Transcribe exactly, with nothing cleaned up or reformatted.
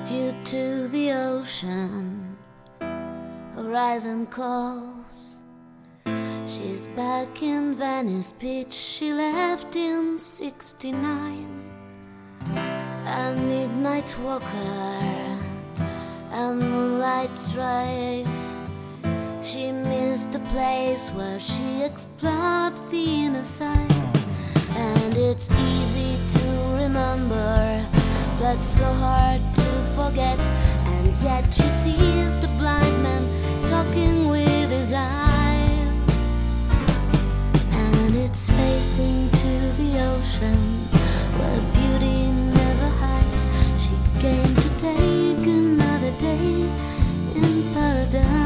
Due to the ocean, horizon calls. She's back in Venice Beach, she left in sixty-nine. A midnight walker, a moonlight drive. She missed the place where she explored the inner side. And it's easy to remember, but so hard to forget. And yet she sees the blind man talking with his eyes. And it's facing to the ocean, where beauty never hides. She came to take another day in paradise.